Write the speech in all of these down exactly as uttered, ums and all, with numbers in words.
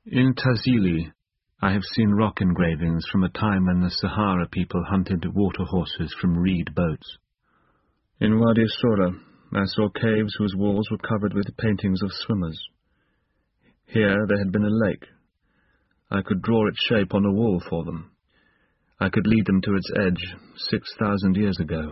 In Tazili, I have seen rock engravings from a time when the Sahara people hunted water horses from reed boats. In Wadi Sora, I saw caves whose walls were covered with paintings of swimmers. Here there had been a lake. I could draw its shape on a wall for them. I could lead them to its edge six thousand years ago.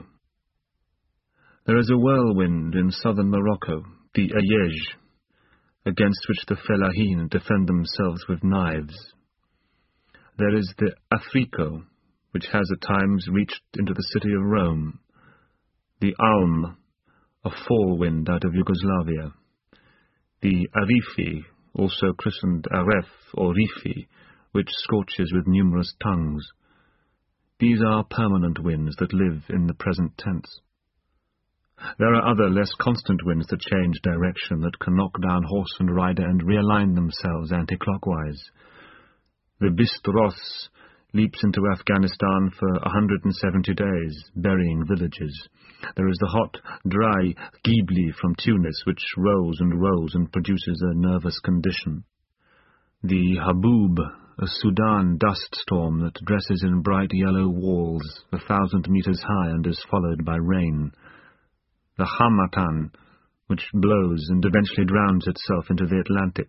There is a whirlwind in southern Morocco, the Ayej, against which the Fellahin defend themselves with knives. There is the Afriko, which has at times reached into the city of Rome, the Alm, a fall wind out of Yugoslavia, the Arifi, also christened Aref or Rifi, which scorches with numerous tongues. These are permanent winds that live in the present tense. There are other less constant winds that change direction, that can knock down horse and rider and realign themselves anti-clockwise. The Bistros leaps into Afghanistan for one hundred seventy days, burying villages. There is the hot, dry Ghibli from Tunis, which rolls and rolls and produces a nervous condition. The Habub, a Sudan dust storm that dresses in bright yellow walls, a thousand meters high and is followed by rain. The Hamatan, which blows and eventually drowns itself into the Atlantic.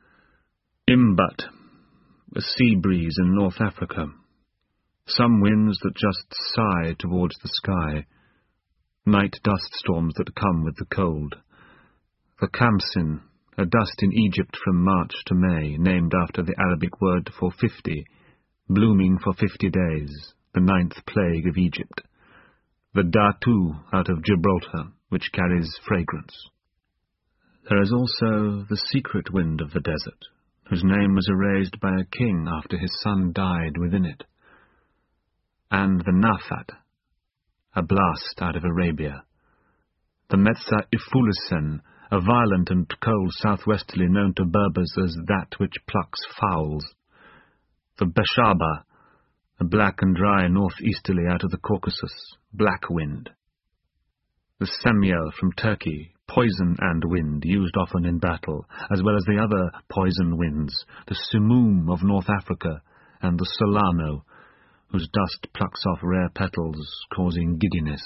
Imbat, a sea breeze in North Africa. Some winds that just sigh towards the sky. Night dust storms that come with the cold. The Kamsin, a dust in Egypt from March to May, named after the Arabic word for fifty, blooming for fifty days, the ninth plague of Egypt. The Datu out of Gibraltar, which carries fragrance. There is also the secret wind of the desert, whose name was erased by a king after his son died within it. And the Nafat, a blast out of Arabia. The Metza Ifulisen, a violent and cold southwesterly known to Berbers as that which plucks fowls. The Beshaba, a black and dry northeasterly out of the Caucasus, black wind. The Semyel from Turkey, poison and wind, used often in battle, as well as the other poison winds, the Simoom of North Africa, and the Solano, whose dust plucks off rare petals, causing giddiness.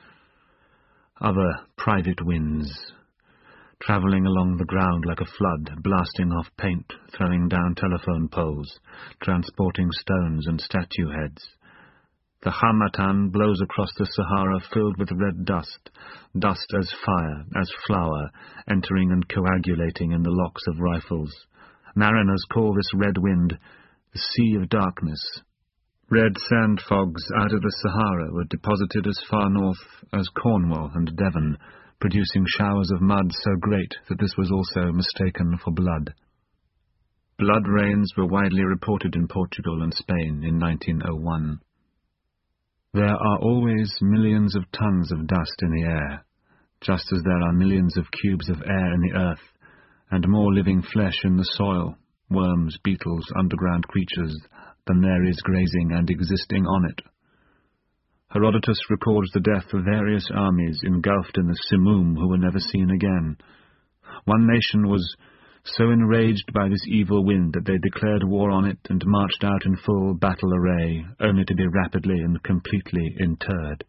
Other private winds, travelling along the ground like a flood, blasting off paint, throwing down telephone poles, transporting stones and statue heads. The Hamatan blows across the Sahara filled with red dust, dust as fire, as flour, entering and coagulating in the locks of rifles. Mariners call this red wind the Sea of Darkness. Red sand fogs out of the Sahara were deposited as far north as Cornwall and Devon, producing showers of mud so great that this was also mistaken for blood. Blood rains were widely reported in Portugal and Spain in nineteen oh one. There are always millions of tons of dust in the air, just as there are millions of cubes of air in the earth, and more living flesh in the soil, worms, beetles, underground creatures, than there is grazing and existing on it. Herodotus records the death of various armies engulfed in the Simoom who were never seen again. One nation was so enraged by this evil wind that they declared war on it and marched out in full battle array, only to be rapidly and completely interred.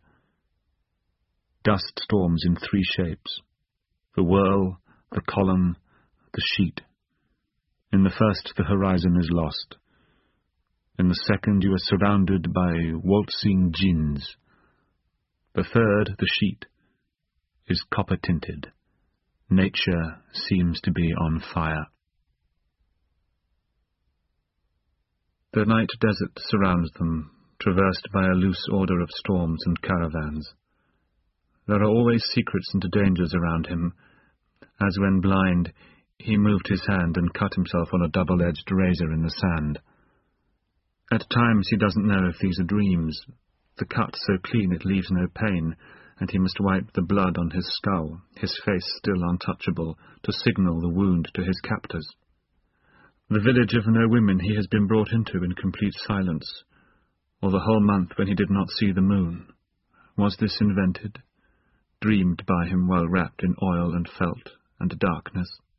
Dust storms in three shapes: the whirl, the column, the sheet. In the first, the horizon is lost. In the second, you are surrounded by waltzing jinns. The third, the sheet, is copper-tinted. Nature seems to be on fire. The night desert surrounds them, traversed by a loose order of storms and caravans. There are always secrets and dangers around him, as when blind, he moved his hand and cut himself on a double-edged razor in the sand. At times he doesn't know if these are dreams. The cut so clean it leaves no pain, and he must wipe the blood on his skull, his face still untouchable, to signal the wound to his captors. The village of no women he has been brought into in complete silence, or the whole month when he did not see the moon. Was this invented, dreamed by him while wrapped in oil and felt and darkness?